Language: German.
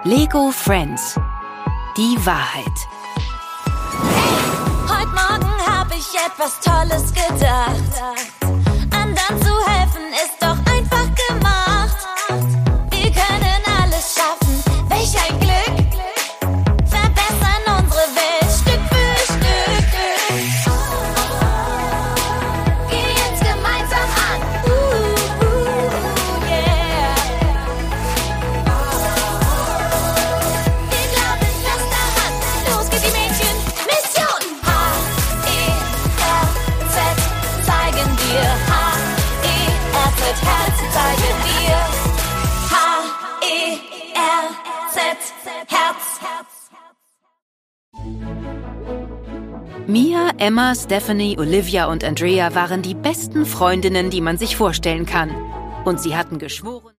Lego Friends. Die Wahrheit. Hey, heute Morgen hab ich etwas Tolles gedacht. Anderen zu helfen ist doch einfach gemacht. Wir können alles schaffen, welch ein Glück. Verbessern unsere Welt Stück für Stück. Geh jetzt gemeinsam an. Yeah. Wir glauben fest daran. Los geht die Mädchen. Mission H-E-R-Z zeigen wir. H-E-R-Z Herz zeigen wir. H-E-R-Z Herz. Mia, Emma, Stephanie, Olivia und Andrea waren die besten Freundinnen, die man sich vorstellen kann. Und sie hatten geschworen...